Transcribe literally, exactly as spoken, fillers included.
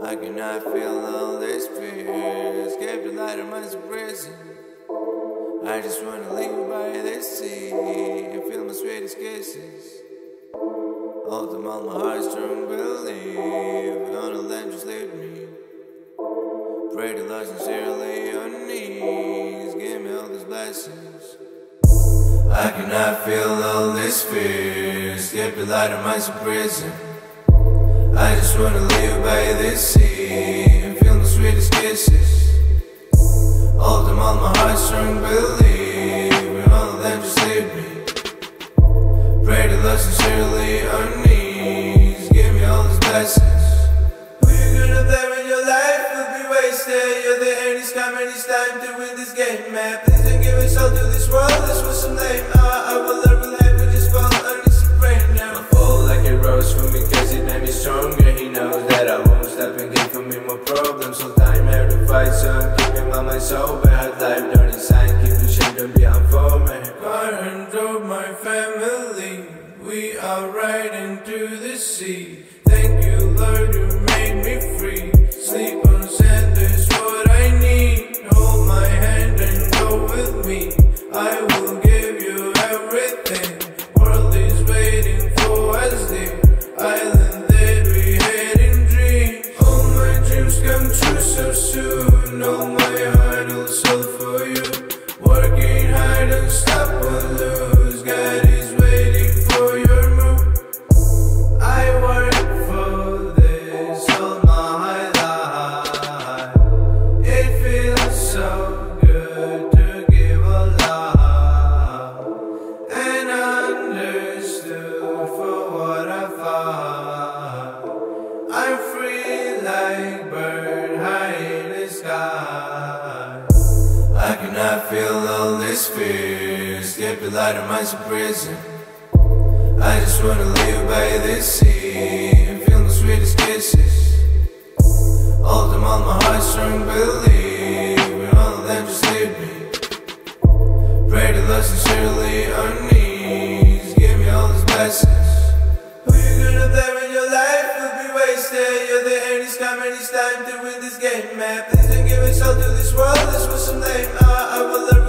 I cannot feel all this fear. Escape the light of my prison. I just wanna live by the sea and feel my sweetest kisses. All them all my heartstrong believe gonna let just lead me. Pray to Lord sincerely on knees. Give me all these blessings. I cannot feel all this fear. Escape the light of my prison. I just wanna live by the sea and feel the sweetest kisses. All them all my heartstrong believe and all of them just leave me. Pray to Lord sincerely on knees. Give me all these blessings. Who you gonna blame when your life will be wasted? You're the end, it's coming, it's time to win this game, man. Please don't give us all to this world, this was some lame. uh, I will learn with life, we just fall under some rain now. I fall like a rose for me cause it made me stronger. He knows that I won't stop and give for me more problems. All time I have to fight, so I'm keeping my mind sober. Hard life, don't inside, keep the shame, don't be unformed. Current of my family, we are right into the sea. Thank you Lord, you made me free. Sleep on sand is what I need. Hold my hand and go with me. I will give you everything. World is waiting for us there. Island that we had in dreams. All my dreams come true so soon. All my heart will soul for you. Working hard, don't stop or lose. God is waiting for your move. I work for this all my life. It feels so good to give a lot and understood for what I find. I'm free like bird high in the sky. I cannot feel all this fear. Escape the light of my prison. I just wanna live by the sea and feel the sweetest kisses. All them all my heartstrong believe and all of them just leave me. Pray to Lord sincerely on knees. Give me all these blessings. Who you gonna blame when your life will be wasted? You're the end, it's coming, it's time to win this game, man. Please don't give us all to this world, this was some lame. uh, I will learn